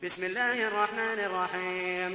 بسم الله الرحمن الرحيم.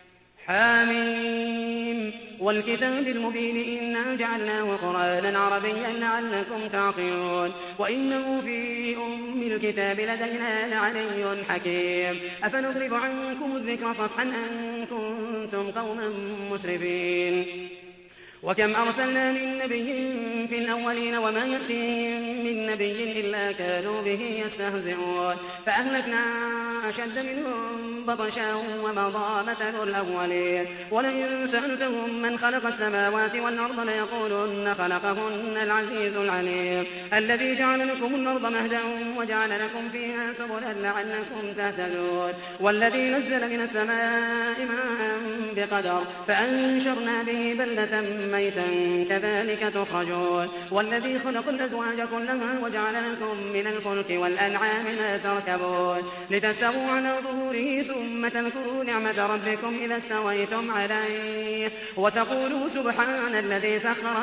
حاميم والكتاب المبين إنا جعلناه قرآنا عربيا لعلكم تعقلون وإنه في أم الكتاب لدينا لعلي حكيم أفنضرب عنكم الذكر صفحا أن كنتم قوما مسرفين وكم أرسلنا من نبي في الأولين وما يأتيهم من نبي إلا كانوا به يستهزئون فأهلكنا أشد منهم بطشا ومضى مثل الأولين ولئن سألتهم من خلق السماوات والأرض ليقولن خلقهن العزيز العليم الذي جعل لكم الأرض مهدا وجعل لكم فيها سبلا لعلكم تهتدون والذي نزل من السماء ماء بقدر فأنشرنا به بلدة ميتا كذلك تخرجون والذي خلق الأزواج كلها وجعل لكم من الفلك والأنعام ما تركبون لتستووا على ظهوره ثم تذكروا نعمة ربكم إذا استويتم عليه وتقولوا سبحان الذي سخر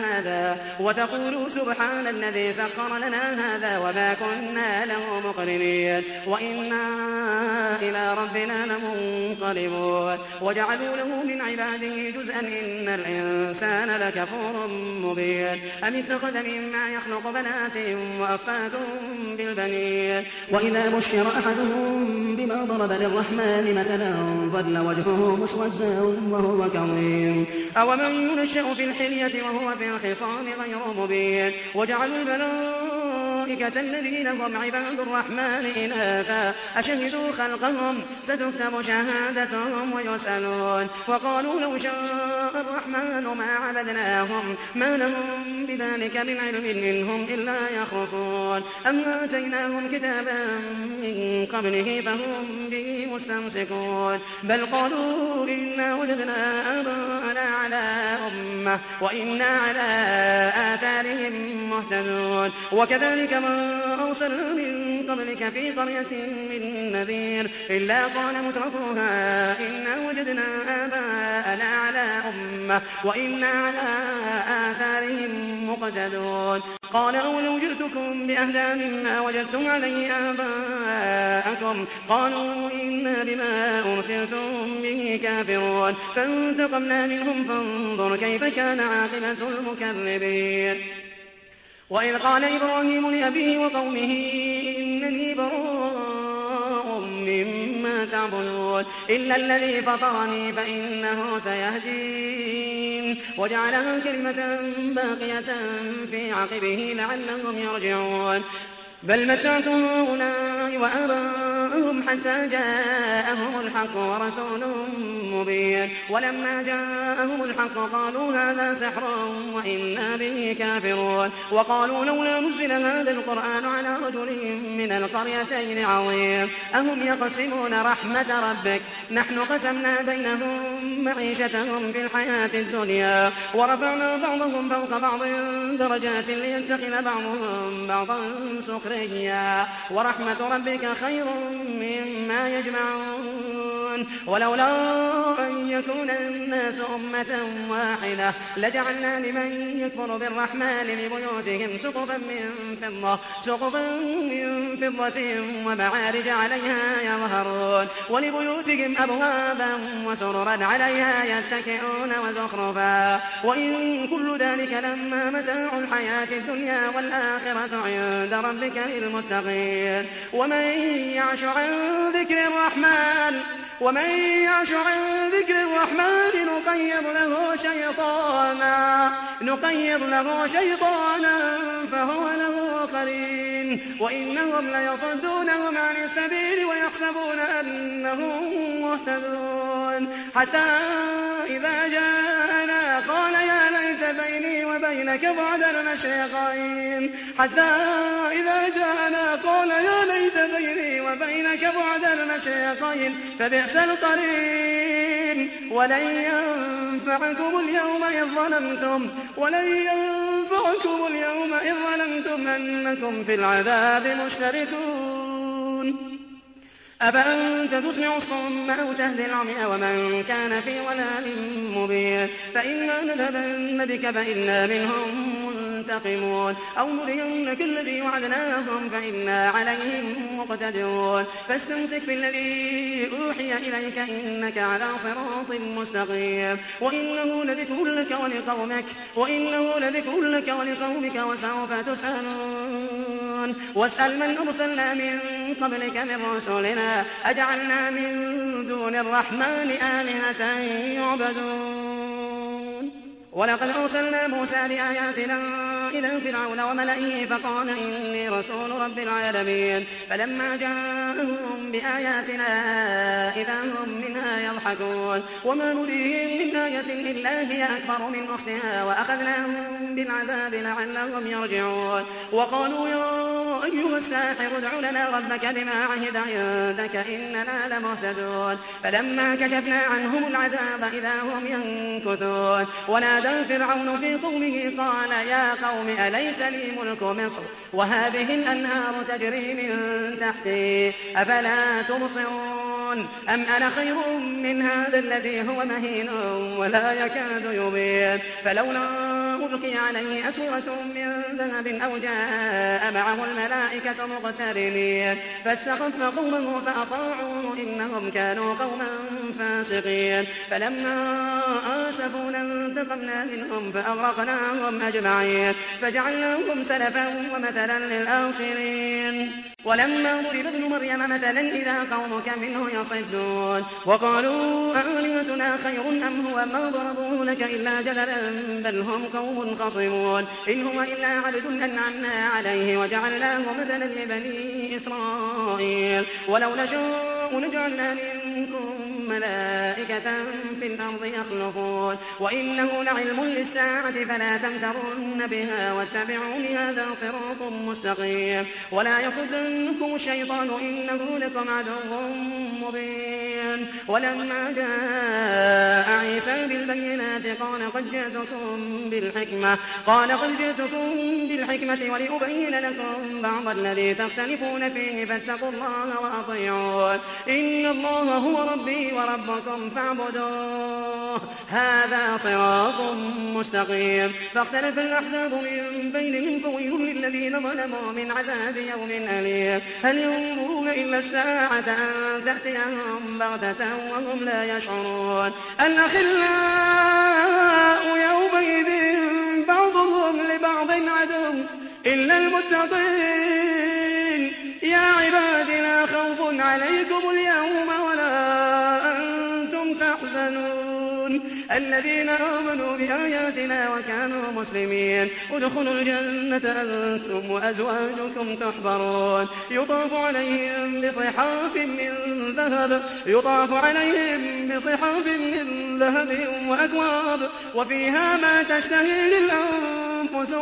لنا هذا وما كنا له مقرنين وإنا إلى ربنا لمنقلبون وجعلوا له من عباده جزءا إن الإنسان لكفور مبين أم اتخذ مما يخلق بنات وأصفاكم بالبنين وإذا بشر أحدهم بما ضرب للرحمن مثلا ظل وجهه مسودا وهو كظيم أومن ينشأ في الحلية وهو في الخصام غير مبين وجعلوا الملائكة الذين هم عباد الرحمن إناثا أشهدوا خلقهم ستكتب شهادتهم ويسألون وقالوا لو شاء الرحمن ما عبدناهم ما لهم بذلك من علم منهم إلا يخرصون أم آتيناهم كتابا من قبله فهم به مستمسكون بل قالوا إنا وجدنا آباءنا على أمة وإنا على آثارهم مهتدون وكذلك ما أرسلنا من قبلك في قرية من نذير إلا قال مترفوها إنا وجدنا آباءنا على أمة وإنا على آثارهم مقتدون قال أولو جئتكم بأهدى مما وجدتم عليه آباءكم قالوا إنا بما أرسلتم به كافرون فانتقمنا منهم فانظر كيف كان عاقبة المكذبين وإذ قال إبراهيم لأبيه وقومه إنني براء مما تعبدون إلا الذي فطرني فإنه سيهدين وجعلها كلمة باقية في عقبه لعلهم يرجعون بل متعت هؤلاء وآباءهم حتى جاءهم الحق ورسول مبين ولما جاءهم الحق قالوا هذا سحر وإنا به كافرون وقالوا لولا نزل هذا القرآن على رجل من القريتين عظيم أهم يقسمون رحمة ربك نحن قسمنا بينهم معيشتهم في الحياة الدنيا ورفعنا بعضهم فوق بعض درجات ليتخذ بعضهم بعضا سخريا ورحمة ربك خير مما يجمعون ولولا أن يكون الناس أمة واحدة لجعلنا لمن يكفر بالرحمن لبيوتهم سقفا من فضة ومعارج عليها يظهرون ولبيوتهم أبوابا وسررا عليها يتكئون وزخرفا وإن كل ذلك لما متاع الحياة الدنيا والآخرة عند ربك للمتقين ومن يعش عن ذكر الرحمن نقيض له شيطانا فهو له قرين وإنهم ليصدونهم عن السبيل ويحسبون أنهم مهتدون حتى إذا جاءنا قال يا ليت بيني وبينك بعد المشرقين فبئس القرين ولن ينفعكم اليوم إذ ظلمتم أنكم في العذاب مشتركون أفأنت تسمع الصم أو تهدي العمي ومن كان في ضلال مبين فإما نذهبن بك فإنا منهم منتقمون أو نرينك الذي وعدناهم فإنا عليهم مقتدرون فاستمسك بالذي أوحي إليك إنك على صراط مستقيم وإنه لذكر لك ولقومك وسوف تسألون واسأل من أرسلنا من قبلك من رسلنا أجعلنا من دون الرحمن آلهة يعبدون ولقد أرسلنا موسى بآياتنا إلى فرعون وملئه فقال إني رسول رب العالمين فلما جاءهم بآياتنا إذا هم منها يضحكون وما نريهم من آية إلا هي أكبر من أختها وأخذناهم بالعذاب لعلهم يرجعون وقالوا يا أيها الساحر ادع لنا ربك بما عهد عندك إننا لمهتدون فلما كشفنا عنهم العذاب إذا هم ينكثون ونادى فرعون في قومه قال يا قوم أليس لي ملك مصر وهذه الأنهار تجري من تحتي أفلا تبصرون أم أنا خير من هذا الذي هو مهين ولا يكاد يبين فلولا ألقي عليه أسورة من ذهب أو جاء معه الملائكة مقترنين فاستخف قومه فأطاعوه إنهم كانوا قوما فاسقين فلما آسفونا انتقمنا منهم فأغرقناهم أجمعين فجعلناهم سلفا ومثلا للآخرين ولما ضرب ابن مريم مثلا إذا قومك منه يصدون وقالوا آلهتنا خير أم هو ما ضربوه لك إلا جدلا بل هم قوم خصمون إن هو إلا عبد أنعمنا عليه وجعلناه مثلا لبني إسرائيل ولو نشاء لجعلنا منكم ملائكة في الأرض يخلفون وإنه لعلم للساعة فلا تمترن بها واتبعون هذا صراط مستقيم ولا يصدنكم الشيطان إنه لكم عدو مبين ولما جاء عيسى بالبينات قال قد جئتكم بالحكمة ولأبين لكم بعض الذي تختلفون فيه فاتقوا الله وأطيعون إن الله هو ربي وربكم فاعبدوه هذا صراط مستقيم فاختلف الأحزاب من بينهم فويل للذين ظلموا من عذاب يوم أليم هل ينظرون إلا الساعة أن تأتيهم بغتة وهم لا يشعرون الأخلاء يومئذ بعضهم لبعض عدو إلا المتقين يا عباد لا خوف عليكم اليوم ولا أنتم تحزنون الذين آمنوا بآياتنا وكانوا مسلمين ادخلوا الجنة أنتم وأزواجكم تحبرون يطاف عليهم بصحاف من ذهب وأكواب وفيها ما تشتهيه الأنفس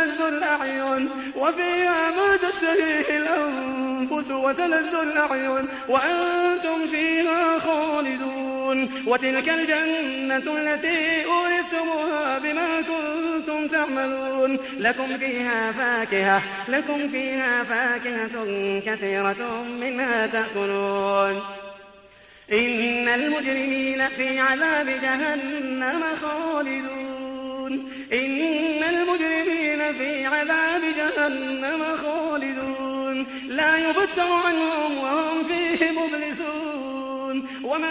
وتلذ الأعين وأنتم فيها خالدون وتلك الجنة التي أورثتموها بما كنتم تعملون لكم فيها فاكهة كثيرة منها تأكلون إن المجرمين في عذاب جهنم خالدون لا يفتر عنهم وهم فيه مبلسون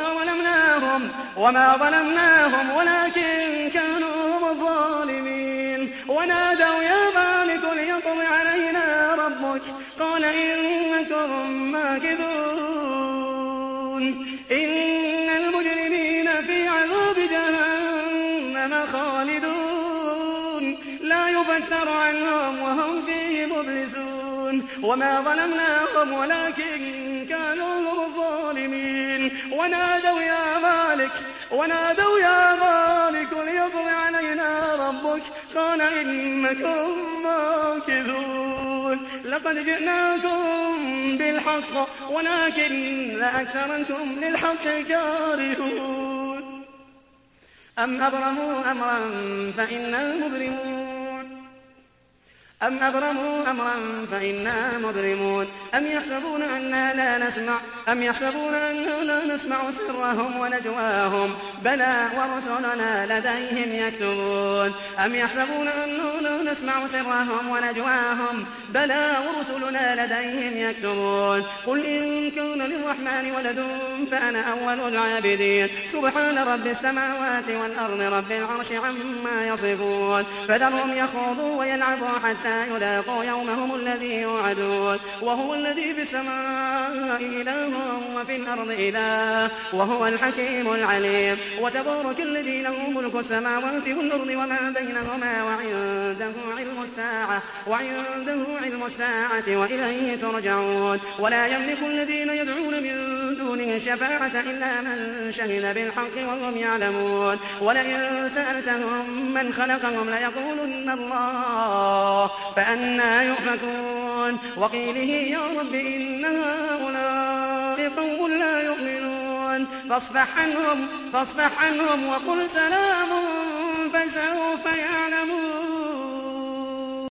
وما ظلمناهم ولكن كانوا هم الظالمين ونادوا يا مالك ليقض علينا ربك قال إنكم ماكثون إن المجرمين في عذاب جهنم خالدون لا يفتر عنهم وهم فيه مبلسون وما ظلمناهم ولكن كانوا هم الظالمين ونادوا يا مالك ليقض علينا ربك قال إنكم ماكثون لقد جئناكم بالحق ولكن أكثركم للحق كارهون أم أبرموا أمرا فإنا مبرمون أم أبرموا أمرا فإنا مبرمون أم يحسبون أننا لا نسمع سرهم ونجواهم بلى ورسلنا لديهم يكتبون أم يحسبون أننا لا نسمع سرهم ونجواهم بلى ورسلنا لديهم يكتبون قل إن كان للرحمن ولد فأنا أول العابدين سبحان رب السماوات والأرض رب العرش عما يصفون فذرهم يخوضوا ويلعبوا حتى يلاقوا يومهم الذي يوعدون وهو الذي في السماء إله وفي الأرض إله وهو الحكيم العليم وتبارك الذي له ملك السماوات والأرض وما بينهما وعنده علم الساعة وإليه ترجعون ولا يملك الذين يدعون من دونه الشفاعة إلا من شهد بالحق وهم يعلمون ولئن سألتهم من خلقهم ليقولن الله فأنى يؤفكون وقيله يا رب إن هؤلاء قوم لا يؤمنون فاصفح عنهم وقل سلام فسوف يعلمون.